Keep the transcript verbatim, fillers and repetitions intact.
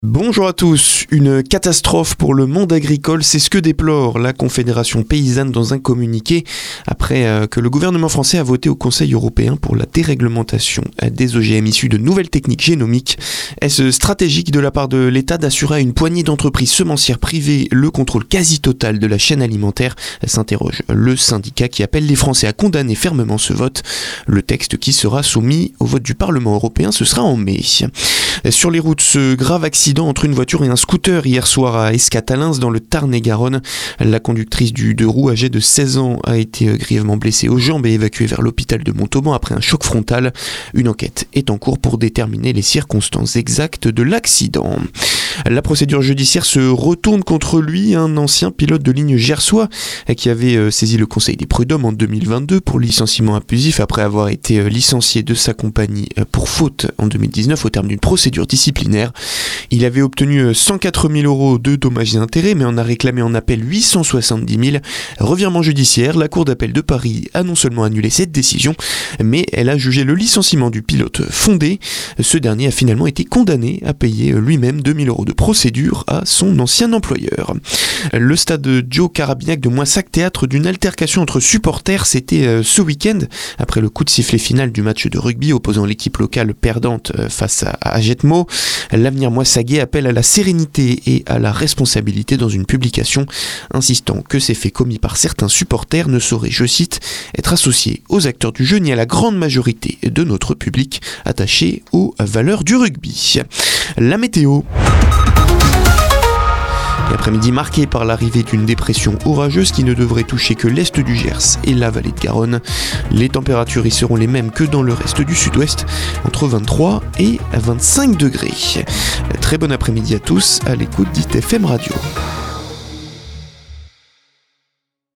Bonjour à tous. Une catastrophe pour le monde agricole, c'est ce que déplore la Confédération paysanne dans un communiqué après euh, que le gouvernement français a voté au Conseil européen pour la déréglementation des O G M issus de nouvelles techniques génomiques. Est-ce stratégique de la part de l'État d'assurer à une poignée d'entreprises semencières privées le contrôle quasi total de la chaîne alimentaire ? S'interroge le syndicat qui appelle les Français à condamner fermement ce vote. Le texte qui sera soumis au vote du Parlement européen, ce sera en mai. Sur les routes, ce grave accident entre une voiture et un scooter hier soir à Escatalins dans le Tarn-et-Garonne. La conductrice du deux roues âgée de seize ans a été grièvement blessée aux jambes et évacuée vers l'hôpital de Montauban après un choc frontal. Une enquête est en cours pour déterminer les circonstances exactes de l'accident. La procédure judiciaire se retourne contre lui, un ancien pilote de ligne gersois qui avait saisi le Conseil des prud'hommes en deux mille vingt-deux pour licenciement abusif après avoir été licencié de sa compagnie pour faute en deux mille dix-neuf au terme d'une procédure disciplinaire. Il avait obtenu cent quatre mille euros de dommages et intérêts mais en a réclamé en appel huit cent soixante-dix mille. Revirement judiciaire, la Cour d'appel de Paris a non seulement annulé cette décision, mais elle a jugé le licenciement du pilote fondé. Ce dernier a finalement été condamné à payer lui-même deux mille euros de procédure à son ancien employeur. Le stade Joe Carabignac de Moissac, théâtre d'une altercation entre supporters, c'était ce week-end après le coup de sifflet final du match de rugby opposant l'équipe locale perdante face à Agetmo. L'avenir moissagais appelle à la sérénité et à la responsabilité dans une publication, insistant que ces faits commis par certains supporters ne sauraient, je cite, être associés aux acteurs du jeu ni à la grande majorité de notre public attaché aux valeurs du rugby. La météo. L'après-midi marqué par l'arrivée d'une dépression orageuse qui ne devrait toucher que l'est du Gers et la vallée de Garonne. Les températures y seront les mêmes que dans le reste du sud-ouest, entre vingt-trois et vingt-cinq degrés. Très bon après-midi à tous, à l'écoute d'I T F M Radio.